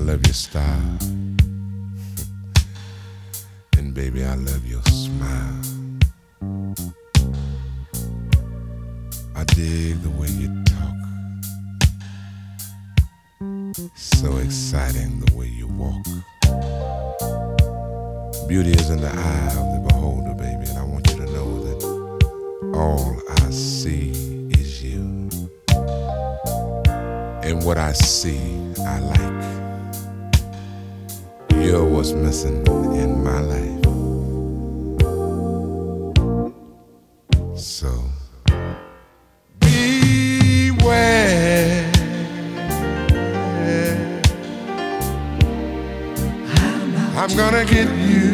love your style. And baby, I love your smile. I dig the way you talk. So exciting the way you walk. Beauty is in the eye of the beholder, baby, and I want you to know that all I see is you. And what I see, I like. You're what's missing in my life. So beware. I'm gonna get you.